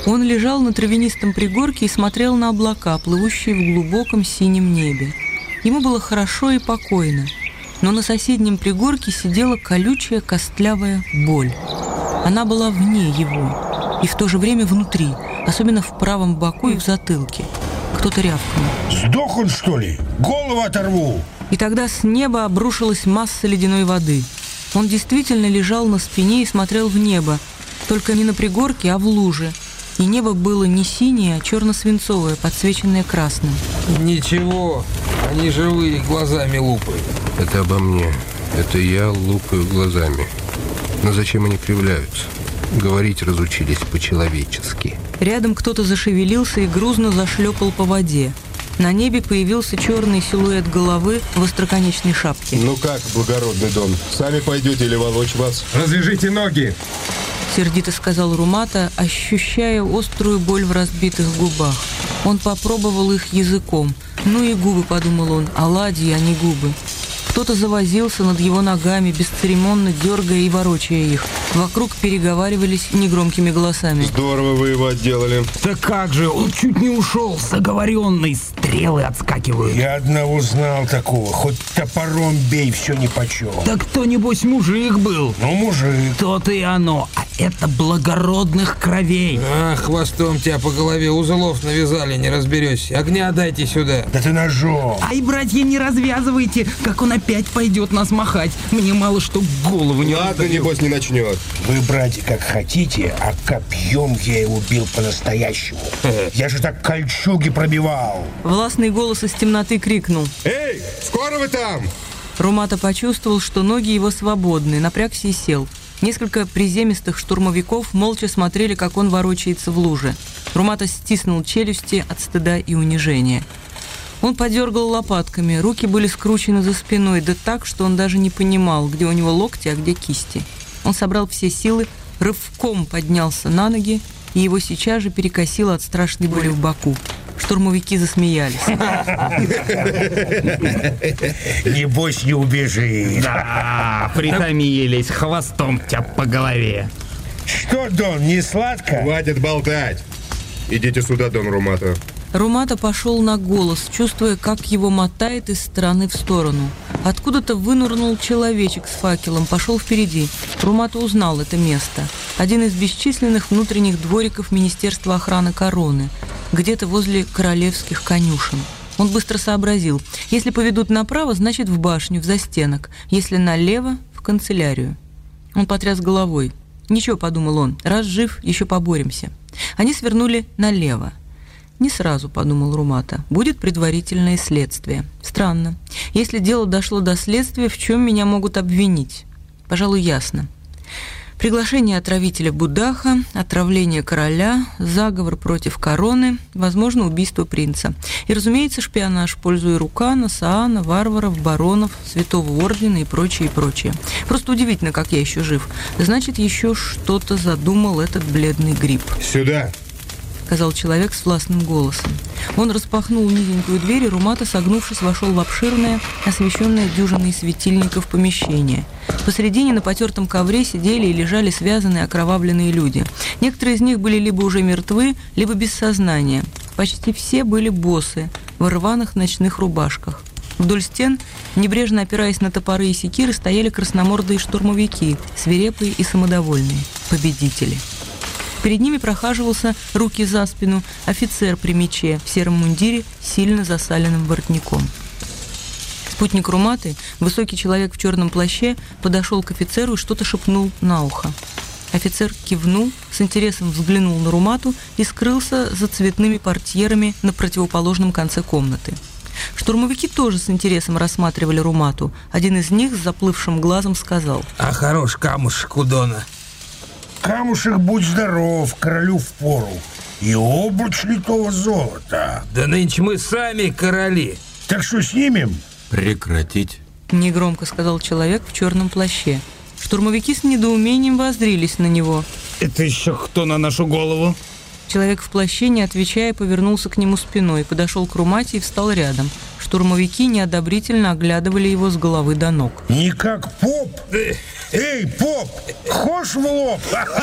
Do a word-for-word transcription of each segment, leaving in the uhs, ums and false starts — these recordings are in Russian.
Он лежал на травянистом пригорке и смотрел на облака, плывущие в глубоком синем небе. Ему было хорошо и покойно, но на соседнем пригорке сидела колючая костлявая боль. Она была вне его и в то же время внутри, особенно в правом боку и в затылке. Кто-то рявкнул. «Сдох он, что ли? Голову оторву!» И тогда с неба обрушилась масса ледяной воды. Он действительно лежал на спине и смотрел в небо, только не на пригорке, а в луже. И небо было не синее, а черно-свинцовое, подсвеченное красным. Ничего, они живые, глазами лупают. Это обо мне. Это я лупаю глазами. Но зачем они кривляются? Говорить разучились по-человечески. Рядом кто-то зашевелился и грузно зашлепал по воде. На небе появился черный силуэт головы в остроконечной шапке. Ну как, благородный Дон, сами пойдете или волочь вас? Развяжите ноги! Сердито сказал Румата, ощущая острую боль в разбитых губах. Он попробовал их языком. Ну и губы, подумал он, оладьи, а не губы. Кто-то завозился над его ногами, бесцеремонно дергая и ворочая их. Вокруг переговаривались негромкими голосами. Здорово вы его отделали. Да как же, он чуть не ушел, заговоренный, стрелы отскакивают. Я одного знал такого, хоть топором бей, все нипочем. Так кто, небось, мужик был? Ну, мужик. То-то и оно, а это благородных кровей. А, хвостом тебя по голове узлов навязали, не разберешься. Огня дайте сюда. Да ты ножом. Ай, братья, не развязывайте, как он опять пойдет нас махать. Мне мало что голову не Ладно, раздавил. небось, не начнет. Вы, братья, как хотите, а копьем я его бил по-настоящему. Я же так кольчуги пробивал. Властный голос из темноты крикнул. Эй, скоро вы там? Румата почувствовал, что ноги его свободны, напрягся и сел. Несколько приземистых штурмовиков молча смотрели, как он ворочается в луже. Румата стиснул челюсти от стыда и унижения. Он подергал лопатками, руки были скручены за спиной, да так, что он даже не понимал, где у него локти, а где кисти. Он собрал все силы, рывком поднялся на ноги, и его сейчас же перекосило от страшной боли в боку. Штурмовики засмеялись. Небось, не убежит. Да, притомились, хвостом тебя по голове. Что, Дон, не сладко? Хватит болтать. Идите сюда, Дон Румата. Румата пошел на голос, чувствуя, как его мотает из стороны в сторону. Откуда-то вынырнул человечек с факелом, пошел впереди. Румата узнал это место. Один из бесчисленных внутренних двориков Министерства охраны короны, где-то возле королевских конюшен. Он быстро сообразил. Если поведут направо, значит в башню, в застенок. Если налево, в канцелярию. Он потряс головой. «Ничего», — подумал он, — «раз жив, еще поборемся». Они свернули налево. «Не сразу», — подумал Румата, — «будет предварительное следствие. Странно. Если дело дошло до следствия, в чем меня могут обвинить? Пожалуй, ясно. Приглашение отравителя Будаха, отравление короля, заговор против короны, возможно, убийство принца. И, разумеется, шпионаж в пользу Ирукана, Саана, варваров, баронов, Святого Ордена и прочее, и прочее. Просто удивительно, как я еще жив. Значит, еще что-то задумал этот бледный гриб». Сюда. — сказал человек с властным голосом. Он распахнул низенькую дверь, и Румата, согнувшись, вошел в обширное, освещенное дюжиной светильников помещение. Посредине на потертом ковре сидели и лежали связанные окровавленные люди. Некоторые из них были либо уже мертвы, либо без сознания. Почти все были боссы, в рваных ночных рубашках. Вдоль стен, небрежно опираясь на топоры и секиры, стояли красномордые штурмовики, свирепые и самодовольные, победители. Перед ними прохаживался, руки за спину, офицер при мече в сером мундире с сильно засаленным воротником. Спутник Руматы, высокий человек в черном плаще, подошел к офицеру и что-то шепнул на ухо. Офицер кивнул, с интересом взглянул на Румату и скрылся за цветными портьерами на противоположном конце комнаты. Штурмовики тоже с интересом рассматривали Румату. Один из них с заплывшим глазом сказал: А хорош камушек у Дона. Камушек, будь здоров, королю впору. И обруч литого золота. Да нынче мы сами короли. Так что снимем? Прекратить. Негромко сказал человек в черном плаще. Штурмовики с недоумением воззрились на него. Это еще кто на нашу голову? Человек в плаще, не отвечая, повернулся к нему спиной, подошел к Румате и встал рядом. Штурмовики неодобрительно оглядывали его с головы до ног. Не как поп, Эй, поп, хошь в лоб?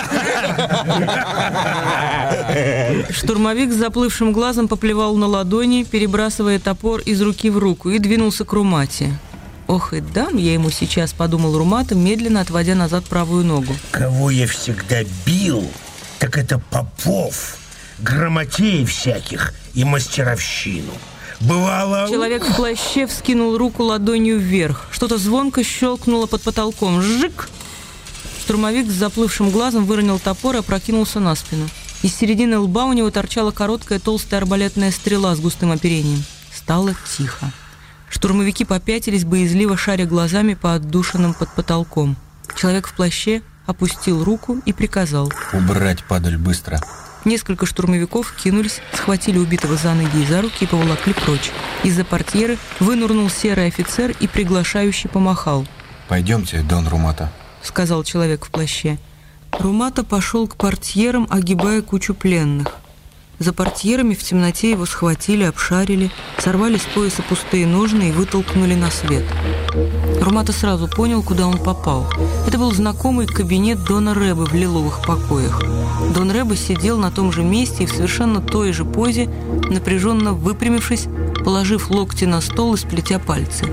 Штурмовик с заплывшим глазом поплевал на ладони, перебрасывая топор из руки в руку, и двинулся к Румате. «Ох, и дам я ему сейчас», — подумал Румата, медленно отводя назад правую ногу. Кого я всегда бил, так это попов, грамотеев всяких и мастеровщину. Бывало... Человек в плаще вскинул руку ладонью вверх. Что-то звонко щелкнуло под потолком. Жик! Штурмовик с заплывшим глазом выронил топор и опрокинулся на спину. Из середины лба у него торчала короткая толстая арбалетная стрела с густым оперением. Стало тихо. Штурмовики попятились, боязливо шаря глазами по отдушинам под потолком. Человек в плаще опустил руку и приказал: «Убрать падаль быстро». Несколько штурмовиков кинулись, схватили убитого за ноги и за руки и поволокли прочь. Из-за портьеры вынурнул серый офицер и приглашающе помахал. «Пойдемте, Дон Румата», — сказал человек в плаще. Румата пошел к портьерам, огибая кучу пленных. За портьерами в темноте его схватили, обшарили, сорвали с пояса пустые ножны и вытолкнули на свет. Румата сразу понял, куда он попал. Это был знакомый кабинет Дона Рэбы в лиловых покоях. Дон Рэба сидел на том же месте и в совершенно той же позе, напряженно выпрямившись, положив локти на стол и сплетя пальцы.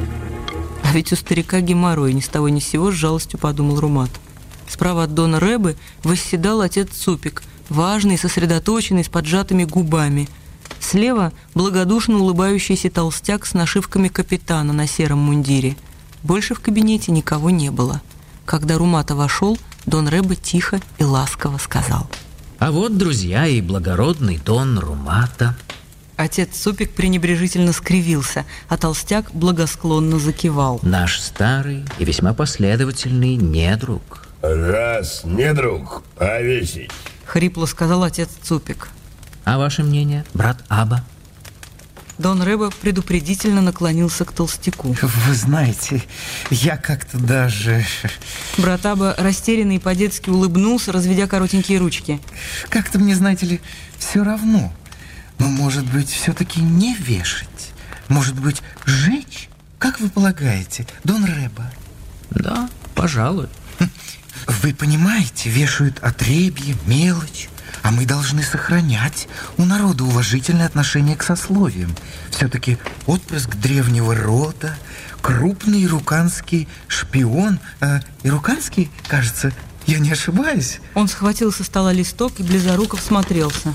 А ведь у старика геморрой, ни с того ни с сего, с жалостью подумал Румат. Справа от Дона Рэбы восседал отец Цупик, важный, сосредоточенный, с поджатыми губами. Слева благодушно улыбающийся толстяк с нашивками капитана на сером мундире. Больше в кабинете никого не было. Когда Румата вошел, Дон Рэба тихо и ласково сказал: «А вот, друзья, и благородный Дон Румата». Отец Цупик пренебрежительно скривился, а толстяк благосклонно закивал. «Наш старый и весьма последовательный недруг». Раз недруг, повесить. — хрипло сказал отец Цупик. «А ваше мнение, брат Аба?» Дон Рэба предупредительно наклонился к толстяку. Вы знаете, я как-то даже... Брат Аба растерянно и по-детски улыбнулся, разведя коротенькие ручки. Как-то мне, знаете ли, все равно. Но, может быть, все-таки не вешать? Может быть, сжечь? Как вы полагаете, Дон Рэба? Да, пожалуй. Вы понимаете, вешают отребье, мелочь, а мы должны сохранять у народа уважительное отношение к сословиям. Все-таки отпрыск древнего рода, крупный ируканский шпион. Э, ируканский, кажется, я не ошибаюсь. Он схватил со стола листок и близоруко всмотрелся.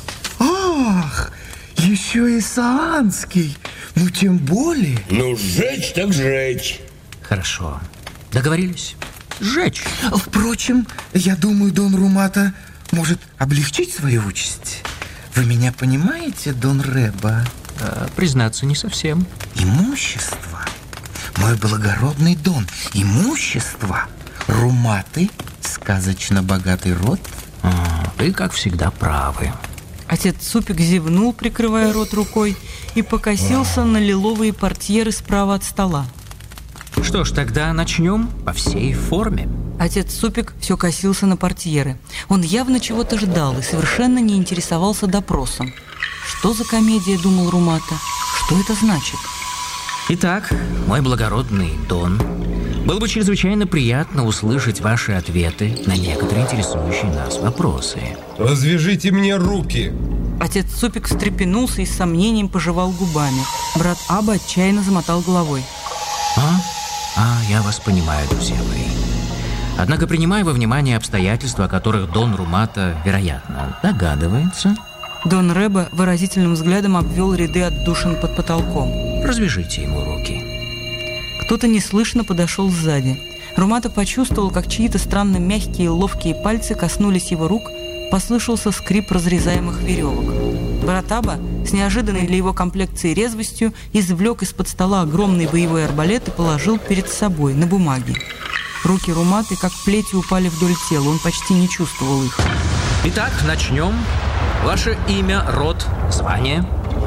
Ах, еще и саанский. Ну, тем более. Ну, сжечь так сжечь. Хорошо, договорились. Сжечь. Впрочем, я думаю, Дон Румата может облегчить свою участь. Вы меня понимаете, Дон Рэба? А, признаться, не совсем. Имущество. Мой благородный Дон, имущество. Руматы, сказочно богатый род. А, вы, как всегда, правы. Отец Цупик зевнул, прикрывая рот рукой, и покосился на лиловые портьеры справа от стола. Что ж, тогда начнем по всей форме. Отец Цупик все косился на портьеры. Он явно чего-то ждал и совершенно не интересовался допросом. Что за комедия, думал Румата? Что это значит? Итак, мой благородный Дон, было бы чрезвычайно приятно услышать ваши ответы на некоторые интересующие нас вопросы. Развяжите мне руки. Отец Цупик встрепенулся и с сомнением пожевал губами. Брат Аба отчаянно замотал головой. А? А, я вас понимаю, друзья мои. Однако, принимая во внимание обстоятельства, о которых Дон Румата, вероятно, догадывается... Дон Рэба выразительным взглядом обвел ряды отдушин под потолком. Развяжите ему руки. Кто-то неслышно подошел сзади. Румата почувствовал, как чьи-то странно мягкие и ловкие пальцы коснулись его рук, послышался скрип разрезаемых веревок. Брат Аба с неожиданной для его комплекции резвостью извлек из-под стола огромный боевой арбалет и положил перед собой на бумаге. Руки Руматы как плетью упали вдоль тела, он почти не чувствовал их. Итак, начнем. Ваше имя, род, звание?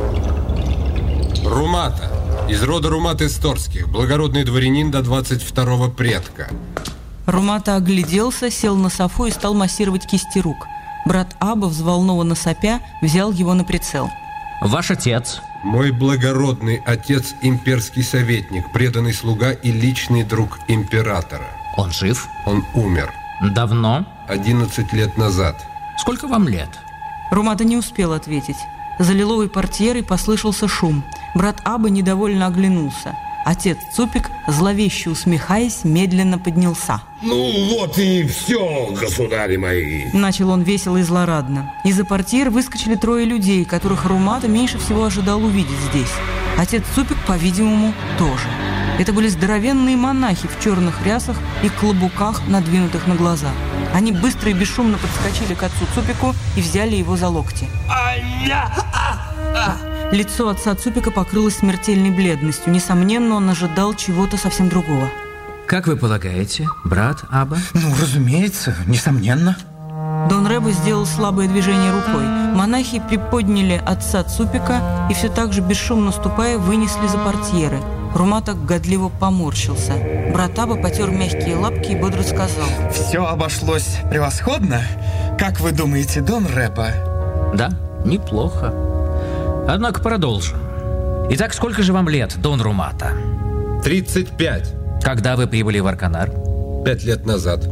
Румата. Из рода Румат Исторских. Благородный дворянин до двадцать второго предка. Румата огляделся, сел на софу и стал массировать кисти рук. Брат Аба, взволнованно сопя, взял его на прицел. Ваш отец? Мой благородный отец, имперский советник, преданный слуга и личный друг императора. Он жив? Он умер. Давно? Одиннадцать лет назад. Сколько вам лет? Румата не успел ответить. За лиловой портьерой послышался шум. Брат Аба недовольно оглянулся. Отец Цупик, зловеще усмехаясь, медленно поднялся. Ну вот и все, государи мои. Начал он весело и злорадно. Из-за портьер выскочили трое людей, которых Румата меньше всего ожидал увидеть здесь. Отец Цупик, по-видимому, тоже. Это были здоровенные монахи в черных рясах и клобуках, надвинутых на глаза. Они быстро и бесшумно подскочили к отцу Цупику и взяли его за локти. Лицо отца Цупика покрылось смертельной бледностью. Несомненно, он ожидал чего-то совсем другого. Как вы полагаете, брат Аба? Ну, разумеется, несомненно. Дон Рэбо сделал слабое движение рукой. Монахи приподняли отца Цупика и все так же, бесшумно ступая, вынесли за портьеры. Румата годливо поморщился. Брат Аба потер мягкие лапки и бодро сказал: Все обошлось превосходно. Как вы думаете, Дон Рэбо? Да, неплохо. Однако продолжим. Итак, сколько же вам лет, Дон Румата? тридцать пять. Когда вы прибыли в Арканар? Пять лет назад.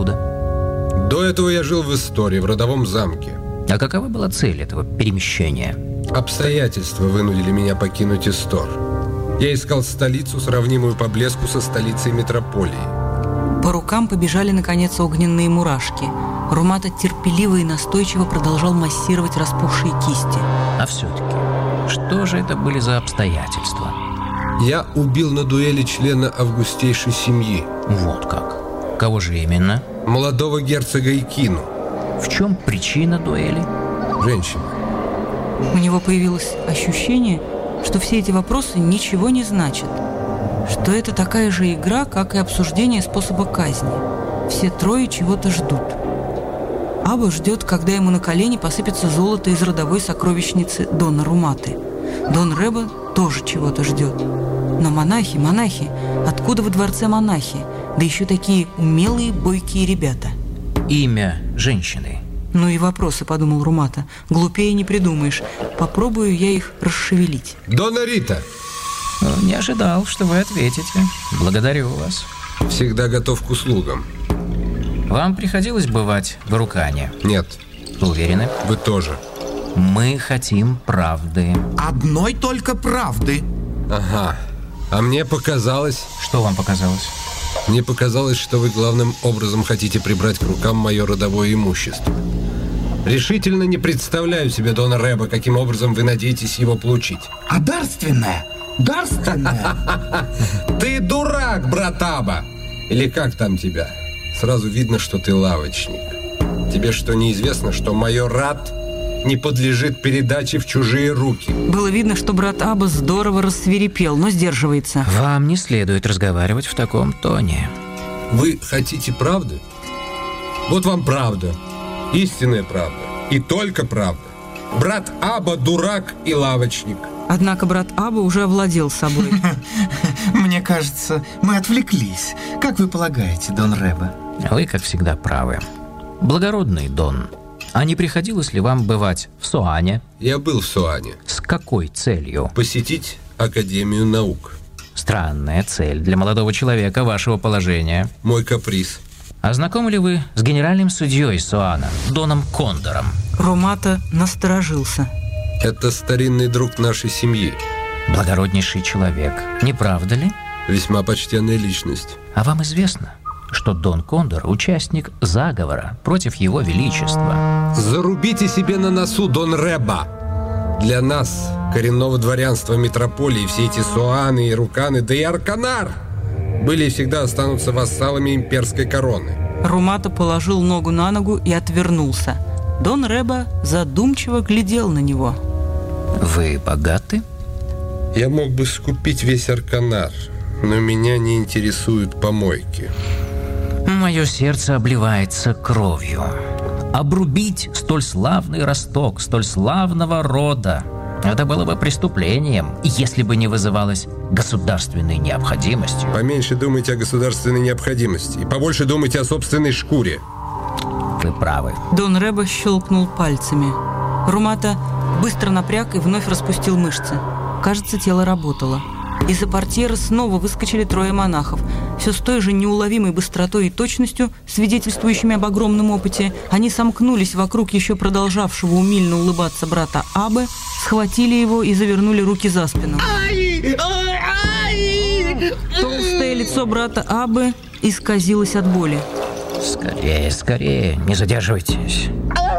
Откуда? До этого я жил в Истории, в родовом замке. А какова была цель этого перемещения? Обстоятельства вынудили меня покинуть Истор. Я искал столицу, сравнимую по блеску со столицей метрополии. По рукам побежали, наконец, огненные мурашки. Румата терпеливо и настойчиво продолжал массировать распухшие кисти. А все-таки, что же это были за обстоятельства? Я убил на дуэли члена августейшей семьи. Вот как. Кого же именно? Молодого герцога Икину. В чем причина дуэли? Женщина. У него появилось ощущение, что все эти вопросы ничего не значат. Что это такая же игра, как и обсуждение способа казни. Все трое чего-то ждут. Аба ждет, когда ему на колени посыпется золото из родовой сокровищницы Дона Руматы. Дон Рэбо тоже чего-то ждет. Но монахи, монахи, откуда во дворце монахи? Да еще такие умелые, бойкие ребята. Имя женщины. Ну и вопросы, подумал Румата. Глупее не придумаешь. Попробую я их расшевелить. Дона Рита. Не ожидал, что вы ответите. Благодарю вас. Всегда готов к услугам. Вам приходилось бывать в Арукане? Нет. Вы уверены? Вы тоже. Мы хотим правды. Одной только правды. Ага. А мне показалось... Что вам показалось? Мне показалось, что вы главным образом хотите прибрать к рукам мое родовое имущество. Решительно не представляю себе, Дон Рэбо, каким образом вы надеетесь его получить. А дарственное? Дарственное? Ты дурак, брат Аба! Или как там тебя? Сразу видно, что ты лавочник. Тебе что, неизвестно, что майор Рат не подлежит передаче в чужие руки? Было видно, что брат Аба здорово рассвирепел, но сдерживается. Вам не следует разговаривать в таком тоне. Вы хотите правды? Вот вам правда. Истинная правда. И только правда. Брат Аба дурак и лавочник. Однако брат Аба уже овладел собой. Мне кажется, мы отвлеклись. Как вы полагаете, Дон Рэбо? Вы, как всегда, правы. Благородный Дон, а не приходилось ли вам бывать в Суане? Я был в Суане. С какой целью? Посетить Академию наук. Странная цель для молодого человека вашего положения. Мой каприз. А знакомы ли вы с генеральным судьей Суана, Доном Кондором? Румата насторожился. Это старинный друг нашей семьи. Благороднейший человек, не правда ли? Весьма почтенная личность. А вам известно, что Дон Кондор – участник заговора против его величества? Зарубите себе на носу, Дон Рэбо. Для нас, коренного дворянства метрополии, все эти Суаны и Руканы, да и Арканар были и всегда останутся вассалами имперской короны. Румата положил ногу на ногу и отвернулся. Дон Рэбо задумчиво глядел на него. Вы богаты? Я мог бы скупить весь Арканар, но меня не интересуют помойки. Мое сердце обливается кровью. Обрубить столь славный росток, столь славного рода — это было бы преступлением, если бы не вызывалось государственной необходимостью. Поменьше думайте о государственной необходимости и побольше думайте о собственной шкуре. Вы правы. Дон Рэбо щелкнул пальцами. Румата быстро напряг и вновь распустил мышцы. Кажется, тело работало. Из-за портьеры снова выскочили трое монахов. все с той же неуловимой быстротой и точностью, свидетельствующими об огромном опыте, они сомкнулись вокруг еще продолжавшего умильно улыбаться брата Абы, схватили его и завернули руки за спину. Толстое лицо брата Абы исказилось от боли. Скорее, скорее, не задерживайтесь.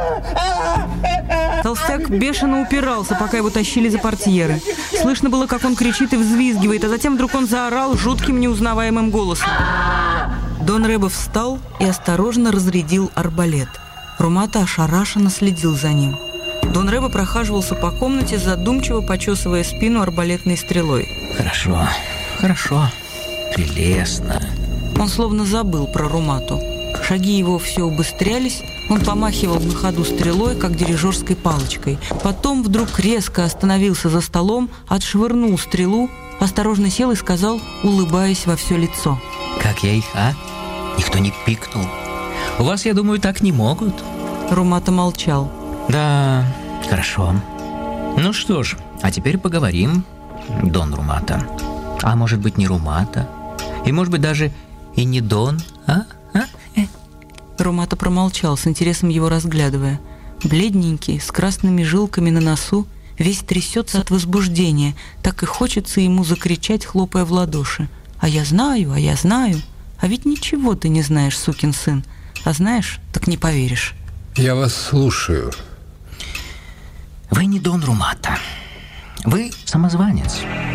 Толстяк бешено упирался, пока его тащили за портьеры. Слышно было, как он кричит и взвизгивает, а затем вдруг он заорал жутким неузнаваемым голосом. Дон Рэбе встал и осторожно разрядил арбалет. Румата ошарашенно следил за ним. Дон Рэбе прохаживался по комнате, задумчиво почесывая спину арбалетной стрелой. Хорошо, хорошо, прелестно. Он словно забыл про Румату. Шаги его все убыстрялись, он помахивал на ходу стрелой, как дирижерской палочкой. Потом вдруг резко остановился за столом, отшвырнул стрелу, осторожно сел и сказал, улыбаясь во все лицо. Как я их, а? Никто не пикнул. У вас, я думаю, так не могут. Румата молчал. Да, хорошо. Ну что ж, а теперь поговорим, Дон Румата. А может быть, не Румата? И может быть, даже и не Дон, а? а? Румата промолчал, с интересом его разглядывая. Бледненький, с красными жилками на носу, весь трясется от возбуждения. Так и хочется ему закричать, хлопая в ладоши. «А я знаю, а я знаю. А ведь ничего ты не знаешь, сукин сын. А знаешь, так не поверишь». Я вас слушаю. Вы не Дон Румата. Вы самозванец.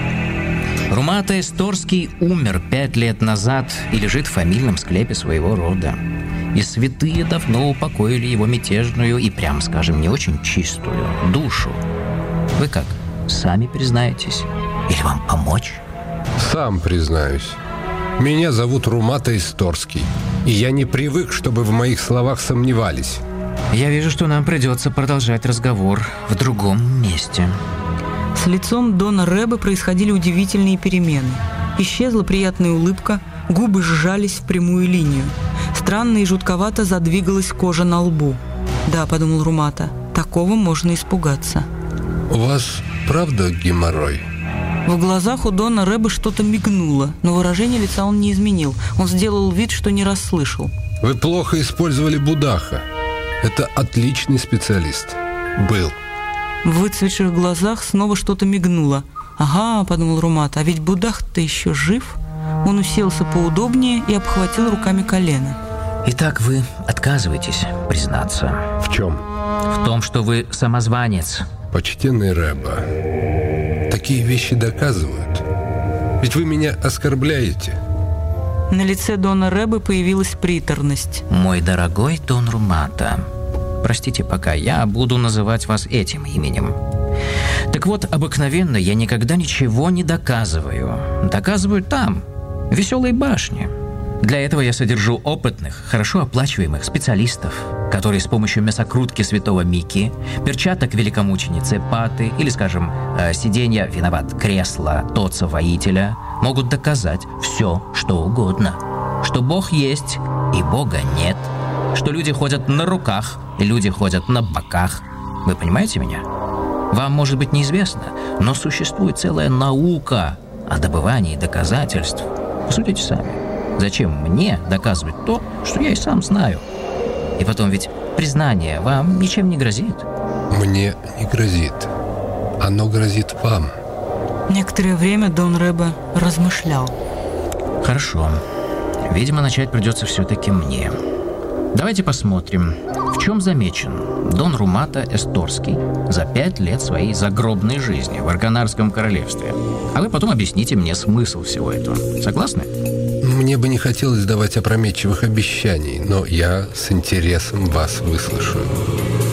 Румата Эсторский умер пять лет назад и лежит в фамильном склепе своего рода. И святые давно упокоили его мятежную и, прямо скажем, не очень чистую душу. Вы как, сами признаетесь? Или вам помочь? Сам признаюсь. Меня зовут Румата Эсторский, и я не привык, чтобы в моих словах сомневались. Я вижу, что нам придется продолжать разговор в другом месте. С лицом Дона Рэбе происходили удивительные перемены. Исчезла приятная улыбка, губы сжались в прямую линию. Странно и жутковато задвигалась кожа на лбу. «Да», — подумал Румата, — «такого можно испугаться». У вас правда геморрой? В глазах у Дона Рэбе что-то мигнуло, но выражение лица он не изменил. Он сделал вид, что не расслышал. Вы плохо использовали Будаха. Это отличный специалист. Был. В выцветших глазах снова что-то мигнуло. «Ага», — подумал Румата, — «а ведь Будах-то еще жив». Он уселся поудобнее и обхватил руками колено. Итак, вы отказываетесь признаться. В чем? В том, что вы самозванец. Почтенный Рэбе, такие вещи доказывают. Ведь вы меня оскорбляете. На лице Дона Рэбе появилась приторность. Мой дорогой Дон Румата, простите, пока я буду называть вас этим именем. Так вот, обыкновенно я никогда ничего не доказываю. Доказываю там, в Веселой башне. Для этого я содержу опытных, хорошо оплачиваемых специалистов, которые с помощью мясокрутки святого Мики, перчаток великомученицы Паты или, скажем, сиденья, виноват, кресла Тоца-воителя могут доказать все, что угодно. Что Бог есть и Бога нет. Что люди ходят на руках и люди ходят на боках. Вы понимаете меня? Вам, может быть, неизвестно, но существует целая наука о добывании доказательств. Посудите сами. Зачем мне доказывать то, что я и сам знаю? И потом ведь признание вам ничем не грозит. Мне не грозит. Оно грозит вам. Некоторое время Дон Рэбе размышлял. Хорошо. Видимо, начать придется все-таки мне. Давайте посмотрим, в чем замечен Дон Румата Эсторский за пять лет своей загробной жизни в Арканарском королевстве. А вы потом объясните мне смысл всего этого. Согласны? Мне бы не хотелось давать опрометчивых обещаний, но я с интересом вас выслушаю.